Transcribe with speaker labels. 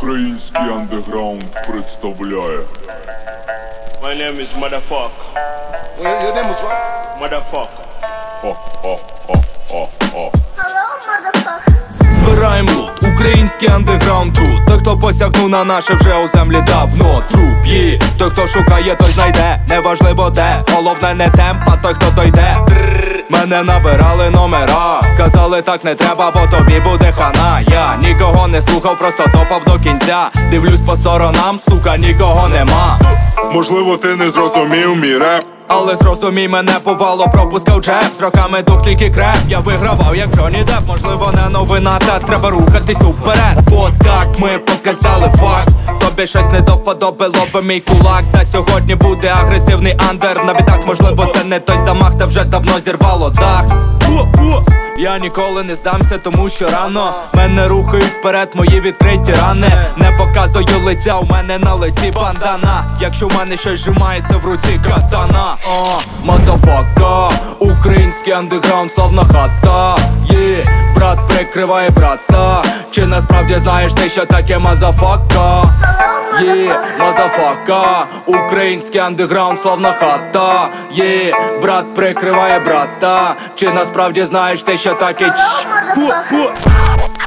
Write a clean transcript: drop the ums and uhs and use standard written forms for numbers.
Speaker 1: Український андеграунд представляє.
Speaker 2: My name is Motherfucker.
Speaker 3: Your name is what?
Speaker 2: Motherfucker.
Speaker 4: Hello, motherfucker.
Speaker 5: Збираємо лут, український андеграунд тут. Той, хто посягнув на наше вже у землі давно. Труп є, той, хто шукає, той знайде. Неважливо де, головне не темп, а той, хто дойде. Мене набирали номера, казали так не треба, бо тобі буде хана. Я нікого не слухав, просто топав до кінця. Дивлюсь по сторонам, сука, нікого нема.
Speaker 1: Можливо, ти не зрозумів мій реп,
Speaker 5: але зрозумій мене, повало пропускав джеб. З роками дух тільки креп, я вигравав як Джонні Депп. Можливо не новина, та треба рухатись уперед. От так ми показали факт. Тобі щось не до вподоби, лоби мій кулак. Та сьогодні буде агресивний андер. На бітах, можливо, це не той замах, та вже давно зірвало дах. Я ніколи не здамся, тому що рано мене рухають вперед мої відкриті рани. Не показую лиця, у мене на лиці бандана. Якщо в мене щось зжимається в руці катана. Мазафака, український андеграунд, славна хата. Є, брат прикриває брата. Чи насправді знаєш ти, що таке мазафака? Є, мазафака, український андеграунд, славна хата. Є, брат прикриває брата. Чи насправді знаєш ти, що таке?
Speaker 4: Hello, motherfucker.